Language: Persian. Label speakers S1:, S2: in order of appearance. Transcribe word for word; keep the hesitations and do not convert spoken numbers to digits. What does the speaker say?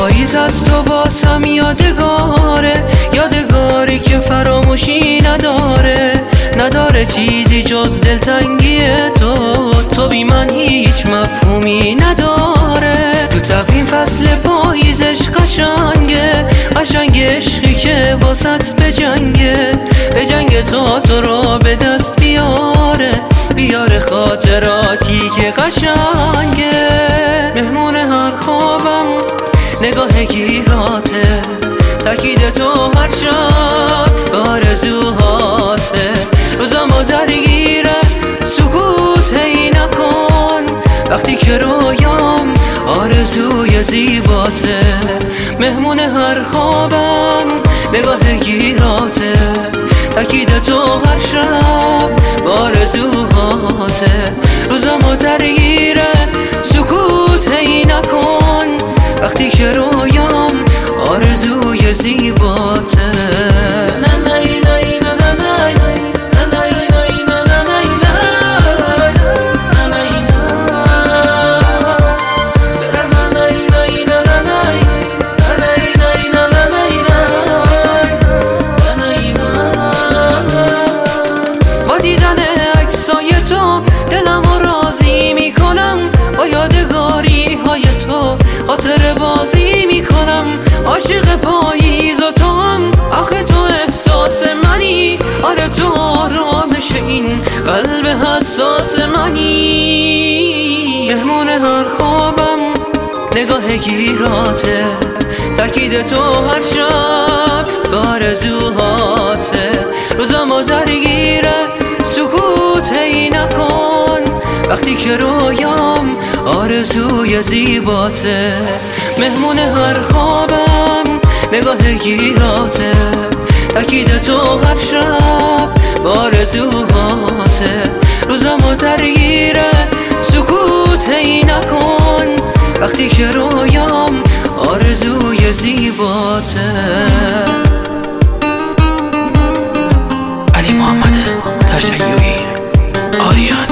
S1: پاییز از تو واسم یادگاره، یادگاری که فراموشی نداره، نداره چیزی جز دلتنگی تو. تو بی من هیچ مفهومی نداره. تو تقویم فصل پاییزش قشنگه، قشنگ عشقی که واسط به جنگه، به جنگ تا تو را به دست بیاره، بیاره خاطراتی که قشنگه. مهمون هر خوابم نگاه گیراته، تاکید تو هر شب به آرزوهاته. روزامو درگیره سکوت هی نکن، وقتی که رویام آرزوی زیباته. مهمون هر خوابم نگاه گیراته، تاکید تو هر شب به آرزوهاته. روزامو درگیره سکوت هی نکن، وقتی که رویام آرزوی زیباته. با دیدن عکسای تو دلمو راضی میکنم، با یادگاری های تو خاطر بازی میکنم. عاشق پاییز و تو هم، آخه تو احساس منی، آره تو آرامش این قلب حساس منی. مهمون هر خوابم نگاه گیراته، تاکید تو هر شب به آرزوهاته. روزامو درگیره سکوت هی نکن، وقتی که رویام آرزوی زیباته. مهمون هر خوابم نگاه گیراته، تاکید تو هر شب به آرزوهاته. روزامو درگیره سکوت هی نکن، وقتی که رویام آرزوی زیباته.
S2: علی محمد تشیعی، آریان.